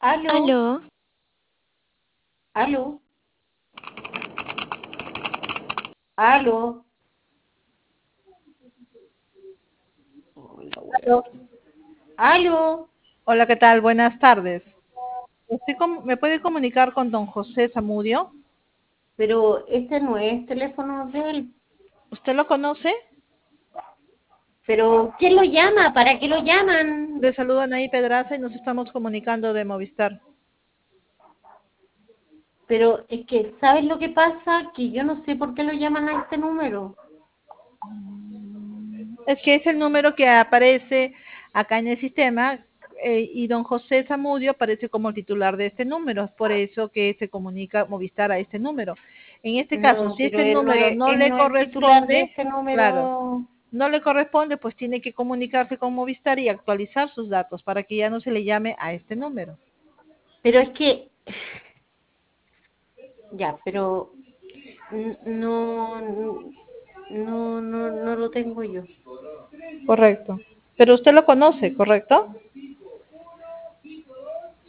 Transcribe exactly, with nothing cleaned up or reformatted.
Aló, Aló, aló, aló. Hola, wea. Aló. Aló, Hola, ¿qué tal? Buenas tardes. Estoy com- ¿Me puede comunicar con don José Zamudio? pero este no es teléfono de él. ¿Usted lo conoce? Pero, ¿quién lo llama? ¿Para qué lo llaman? Le saluda Anaí Pedraza y nos estamos comunicando de Movistar. Pero es que, ¿sabes lo que pasa? Que yo no sé por qué lo llaman a este número. Es que es el número que aparece acá en el sistema eh, y don José Zamudio aparece como el titular de este número. Es por eso que se comunica Movistar a este número. En este caso, No, si pero este él no número es, no él le no es titular de corresponde, este claro, número. no le corresponde, pues tiene que comunicarse con Movistar y actualizar sus datos para que ya no se le llame a este número. Pero es que, ya, pero n- no, no, no, no lo tengo yo. Correcto. Pero usted lo conoce, ¿correcto?